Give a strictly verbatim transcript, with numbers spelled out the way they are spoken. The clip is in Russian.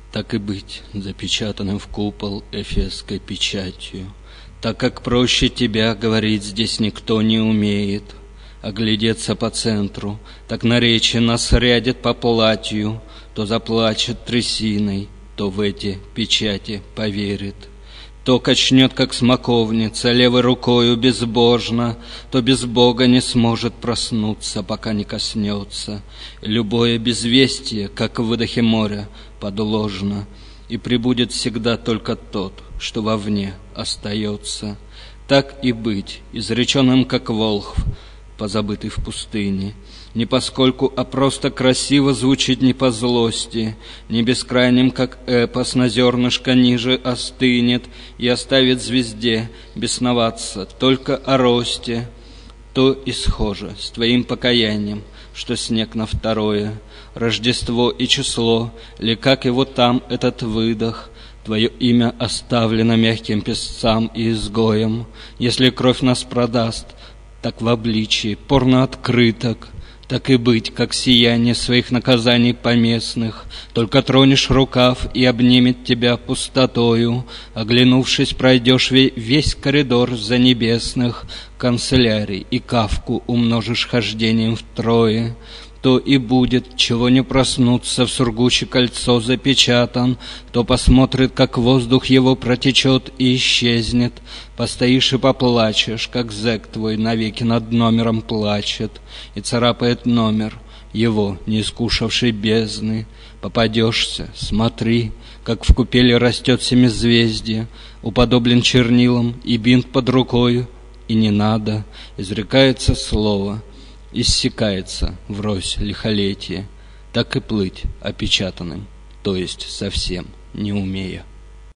Так и быть запечатанным в купол эфесской печатью. Так как проще тебя, говорить здесь никто не умеет, оглядеться по центру, так наречие нас рядит по платью, то заплачет трясиной, то в эти печати поверит. То качнет, как смоковница, левой рукою безбожно, то без Бога не сможет проснуться, пока не коснется. Любое безвестие, как в выдохе моря, подложно, и прибудет всегда только тот, что вовне остается. Так и быть, изреченным, как волхв, позабытый в пустыне, не поскольку, а просто красиво звучит не по злости, не бескрайним, как эпос, на зернышко ниже остынет и оставит звезде бесноваться только о росте, то и схоже с твоим покаянием, что снег на второе, Рождество и число, ли как его там этот выдох, твое имя оставлено мягким песцам и изгоем, если кровь нас продаст, так в обличии порно-открыток, так и быть, как сияние своих наказаний поместных, только тронешь рукав и обнимет тебя пустотою, оглянувшись, пройдешь весь коридор за небесных канцелярий и кавку умножишь хождением втрое. То и будет, чего не проснуться, в сургуче кольцо запечатан, то посмотрит, как воздух его протечет и исчезнет, постоишь и поплачешь, как зэк твой навеки над номером плачет, и царапает номер его, не искушавший бездны. Попадешься, смотри, как в купели растет семизвездие, уподоблен чернилам и бинт под рукою, и не надо, изрекается слово, иссякается врозь лихолетие, так и плыть опечатанным, то есть совсем не умея.